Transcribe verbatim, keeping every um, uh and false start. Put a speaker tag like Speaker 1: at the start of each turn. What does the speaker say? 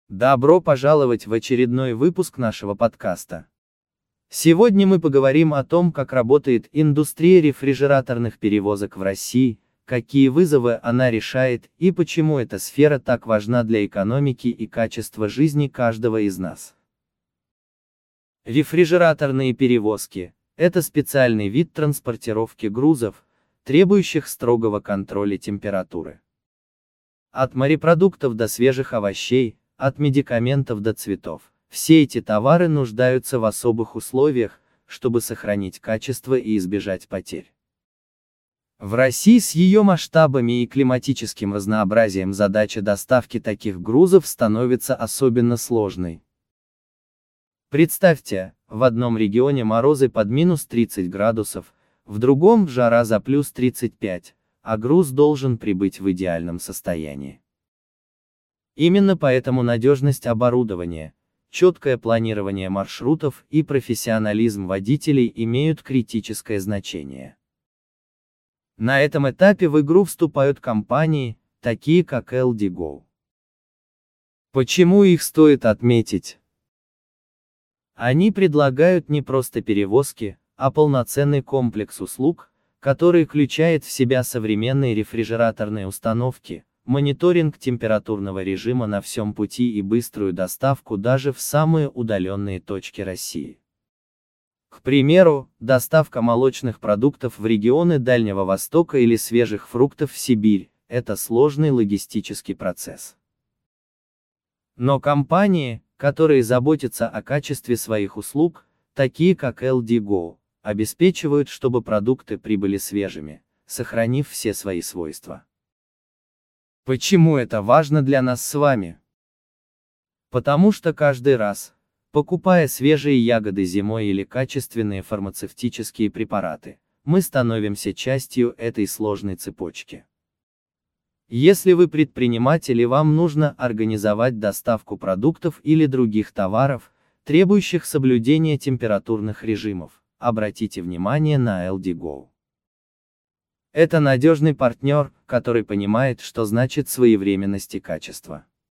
Speaker 1: Добро пожаловать в очередной выпуск нашего подкаста. Сегодня мы поговорим о том, как работает индустрия рефрижераторных перевозок в России, какие вызовы она решает и почему эта сфера так важна для экономики и качества жизни каждого из нас. Рефрижераторные перевозки – это специальный вид транспортировки грузов, требующих строгого контроля температуры. От морепродуктов до свежих овощей, от медикаментов до цветов. Все эти товары нуждаются в особых условиях, чтобы сохранить качество и избежать потерь. В России с ее масштабами и климатическим разнообразием задача доставки таких грузов становится особенно сложной. Представьте, в одном регионе морозы под минус тридцать градусов, в другом жара за плюс тридцать пять, а груз должен прибыть в идеальном состоянии. Именно поэтому надежность оборудования, четкое планирование маршрутов и профессионализм водителей имеют критическое значение. На этом этапе в игру вступают компании, такие как эл ди Go. Почему их стоит отметить? Они предлагают не просто перевозки, а полноценный комплекс услуг, который включает в себя современные рефрижераторные установки, мониторинг температурного режима на всем пути и быструю доставку даже в самые удаленные точки России. К примеру, доставка молочных продуктов в регионы Дальнего Востока или свежих фруктов в Сибирь – это сложный логистический процесс. Но компании, которые заботятся о качестве своих услуг, такие как эл ди Go, обеспечивают, чтобы продукты прибыли свежими, сохранив все свои свойства. Почему это важно для нас с вами? Потому что каждый раз, покупая свежие ягоды зимой или качественные фармацевтические препараты, мы становимся частью этой сложной цепочки. Если вы предприниматель и вам нужно организовать доставку продуктов или других товаров, требующих соблюдения температурных режимов, обратите внимание на эл ди Go. Это надежный партнер, который понимает, что значит своевременность и качество.